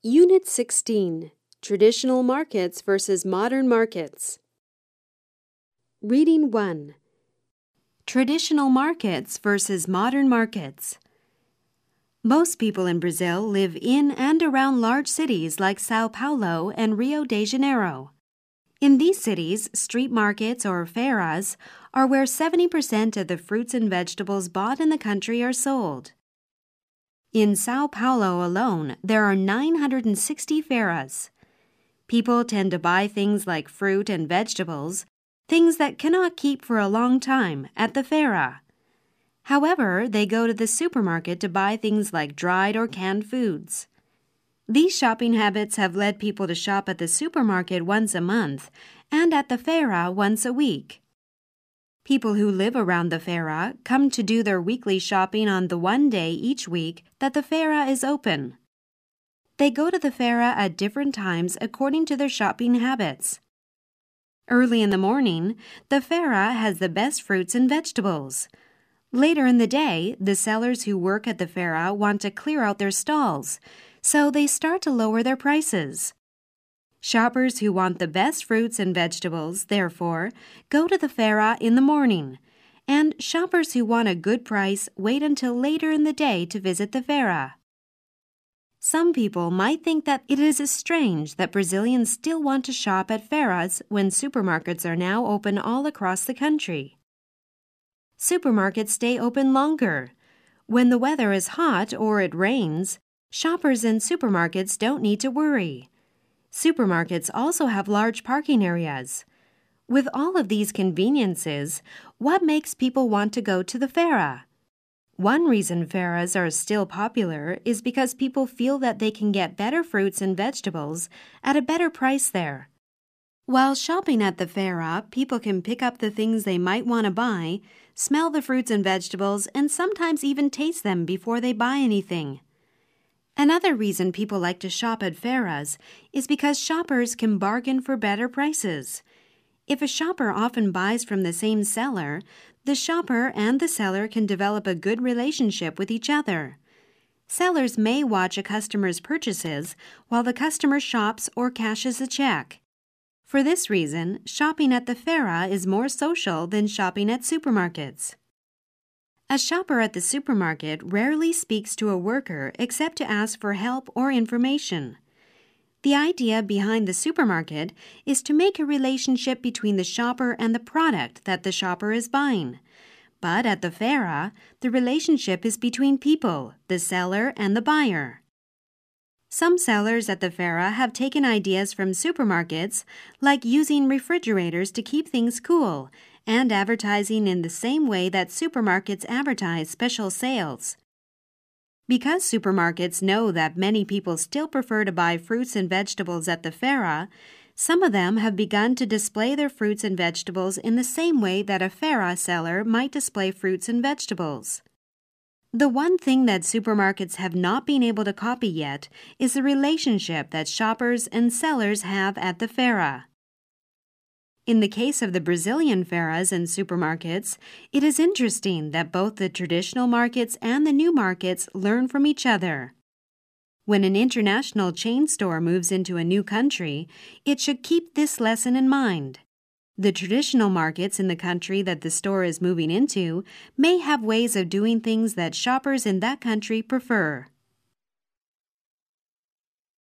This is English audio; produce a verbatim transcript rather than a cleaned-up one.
Unit sixteen, Traditional Markets versus Modern Markets. Reading one. Traditional markets versus modern markets. Most people in Brazil live in and around large cities like São Paulo and Rio de Janeiro. In these cities, street markets or feiras are where seventy percent of the fruits and vegetables bought in the country are sold. In São Paulo alone, there are nine hundred sixty feiras. People tend to buy things like fruit and vegetables, things that cannot keep for a long time, at the feira. However, they go to the supermarket to buy things like dried or canned foods. These shopping habits have led people to shop at the supermarket once a month and at the feira once a week. People who live around the feira come to do their weekly shopping on the one day each week that the feira is open. They go to the feira at different times according to their shopping habits. Early in the morning, the feira has the best fruits and vegetables. Later in the day, the sellers who work at the feira want to clear out their stalls, so they start to lower their prices. Shoppers who want the best fruits and vegetables, therefore, go to the feira in the morning, and shoppers who want a good price wait until later in the day to visit the feira. Some people might think that it is strange that Brazilians still want to shop at feiras when supermarkets are now open all across the country. Supermarkets stay open longer. When the weather is hot or it rains, shoppers in supermarkets don't need to worry. Supermarkets also have large parking areas. With all of these conveniences, what makes people want to go to the feira? One reason feiras are still popular is because people feel that they can get better fruits and vegetables at a better price there. While shopping at the feira, people can pick up the things they might want to buy, smell the fruits and vegetables, and sometimes even taste them before they buy anything. Another reason people like to shop at feiras is because shoppers can bargain for better prices. If a shopper often buys from the same seller, the shopper and the seller can develop a good relationship with each other. Sellers may watch a customer's purchases while the customer shops or cashes a check. For this reason, shopping at the feira is more social than shopping at supermarkets. A shopper at the supermarket rarely speaks to a worker except to ask for help or information. The idea behind the supermarket is to make a relationship between the shopper and the product that the shopper is buying. But at the feira, the relationship is between people, the seller and the buyer. Some sellers at the feira have taken ideas from supermarkets, like using refrigerators to keep things cool, and advertising in the same way that supermarkets advertise special sales. Because supermarkets know that many people still prefer to buy fruits and vegetables at the feira, some of them have begun to display their fruits and vegetables in the same way that a feira seller might display fruits and vegetables. The one thing that supermarkets have not been able to copy yet is the relationship that shoppers and sellers have at the feira. In the case of the Brazilian feiras and supermarkets, it is interesting that both the traditional markets and the new markets learn from each other. When an international chain store moves into a new country, it should keep this lesson in mind. The traditional markets in the country that the store is moving into may have ways of doing things that shoppers in that country prefer.